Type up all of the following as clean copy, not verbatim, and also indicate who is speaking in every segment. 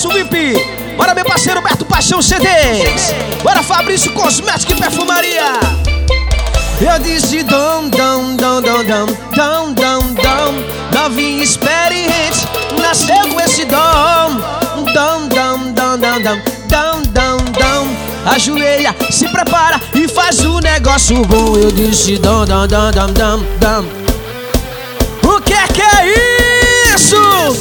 Speaker 1: Espaço VIP. Bora, meu parceiro Beto Paixão CDs. Bora, Fabrício Cosmética e Perfumaria. Eu disse dom, dom, dom, dom, dom, dom, dom, dom. Novinha experiente, nasceu com esse dom. Dom, dom, dom, dom, dom, dom, dom, dom. Ajoelha, se prepara e faz um negócio bom. Eu disse dom, dom, dom, dom, dom, dom. O que é isso?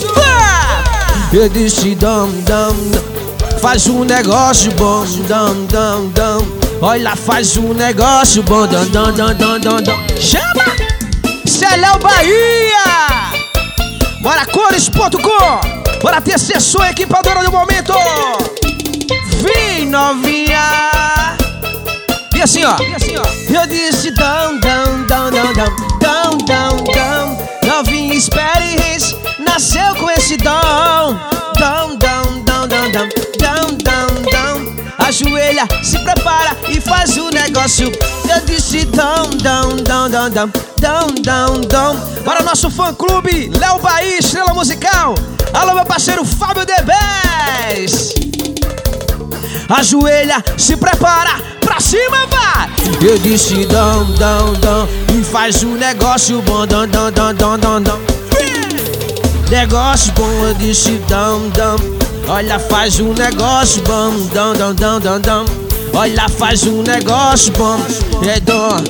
Speaker 1: Eu disse dom, dom, dom. Faz um negócio bom, dom, dom, dom. Olha, faz um negócio bom, dom, dom, dom, dom, dom, dom. Chama! Celéu Bahia! Bora, cores.com! Bora ter sessão equipadora do momento! Vem, novinha! E assim, ó. Eu disse dom, dom, dom, dom, dom, dom, dom, dom. Novinha experiente, nasceu com esse dom. Dom, dom, dom, dom, dom, dom, dom, dom. Ajoelha, se prepara e faz o negócio. Eu disse dom, dom, dom, dom, dom, dom, dom, dom. Para o nosso fã-clube, Léo Bahia, estrela musical. Alô, meu parceiro Fábio D10. Ajoelha, se prepara, pra cima vai. Eu disse dom, dom, dom. E faz um negócio bom, dom, dom, dom, dom, dom, dom. Negócio bom, eu disse dom, dom. Olha, faz um negócio bom, dom, dom, dom, dom, dom. Olha, faz um negócio bom, é dom.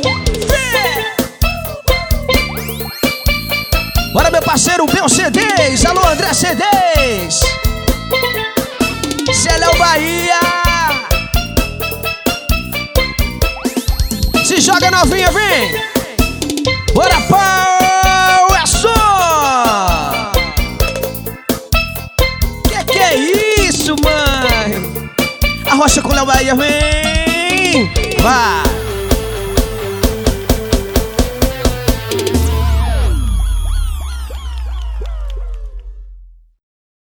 Speaker 1: Bora, meu parceiro Bel CDs. Alô, André CDs. Celéu Bahia. Se joga, novinha, vem. Bora, pau, é só. Que é isso, mãe? A rocha com Léo Bahia, vem. Vai.